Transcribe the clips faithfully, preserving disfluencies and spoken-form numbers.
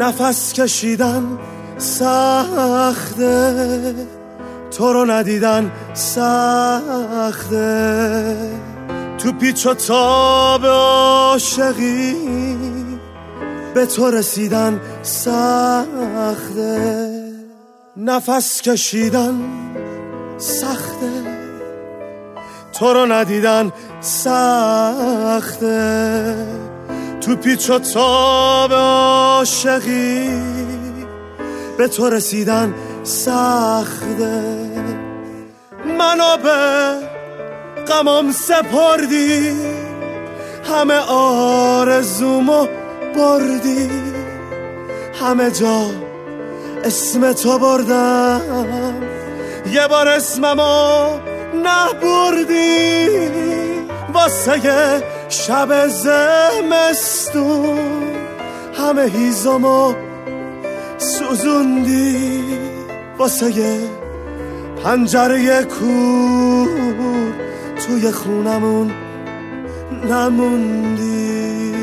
نفس کشیدن سخته، تو رو ندیدن سخته، تو پیچ و تاب عاشقی به تو رسیدن سخته. نفس کشیدن سخته، تو رو ندیدن سخته، تو پیچ و تاب عاشقی به تو رسیدن سخته. منو به غمم سپردی، همه آرزومو بردی، همه جا اسم تو بردم، یه بار اسممو نبردی. واسه یه شب زمستون همه هیزمو سوزوندی، واسه یه پنجره کور توی خونمون نموندی.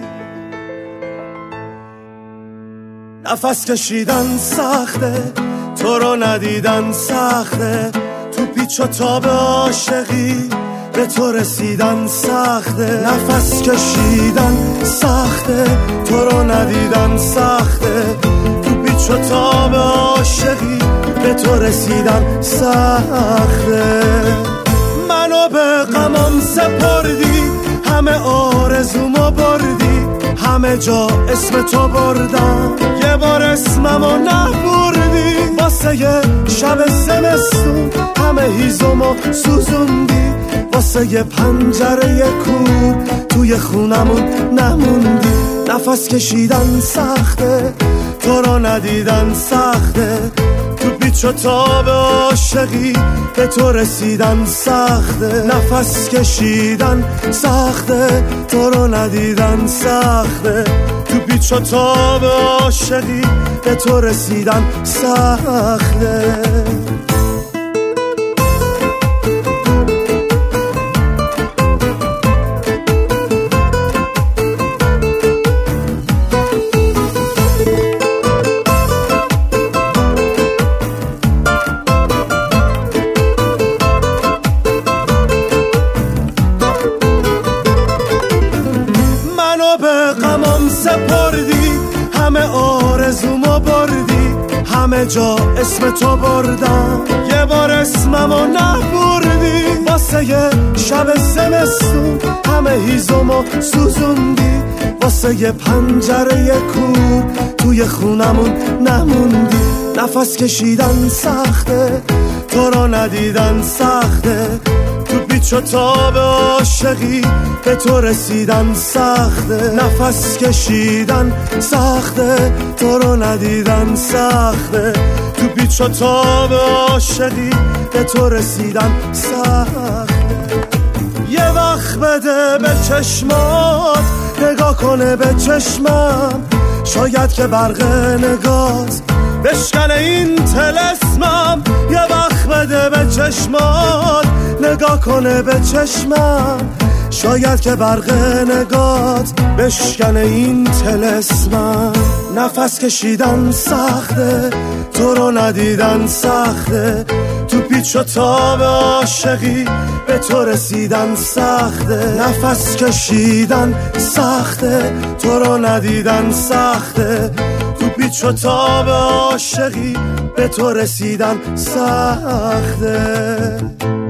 نفس کشیدن سخته، تو رو ندیدن سخته، تو پیچ و تاب عاشقی به تو رسیدن سخته. نفس کشیدن سخته، تو رو ندیدن سخته، تو پیچ و تاب عاشقی به تو رسیدن سخته. منو به غمم سپردی، همه آرزومو بردی، همه جا اسم تو بردم، یه بار اسممو نبردی. واسه یه شب زمستون همه هیزمو سوزوندی، واسه یه پنجره کور توی خونمون نموندی. نفس کشیدن سخته، تو رو ندیدن سخته، تو پیچ و تاب عاشقی به تو رسیدن سخته. نفس کشیدن سخته، تو رو ندیدن سخته، تو پیچ و تاب عاشقی به تو رسیدن سخته. سپردی، همه آرزومو بردی، همه جا اسم تو بردم، یه بار اسممو نبردی. واسه یه شب زمستون همه هیزمو سوزوندی، واسه یه پنجره کور توی خونمون نموندی. نفس کشیدن سخته، تو رو ندیدن سخته، تو پیچ و تاب عاشقی به تو رسیدن سخته. نفس کشیدن سخته، تو رو ندیدن سخته، تو پیچ و تاب عاشقی به تو رسیدن سخته. یه وقت بده به چشمات، نگاه کنه به چشمم، شاید که برق نگات بشکنه این طلسمم. یه وقت بده به چشمات، نگاه کنه به چشمم، شاید که برق نگات بشکنه این طلسمم. نفس کشیدن سخته، تو رو ندیدن سخته، تو پیچ و تاب عاشقی به تو رسیدن سخته. نفس کشیدن سخته، تو رو ندیدن سخته، تو پیچ و تاب عاشقی به تو رسیدن سخته.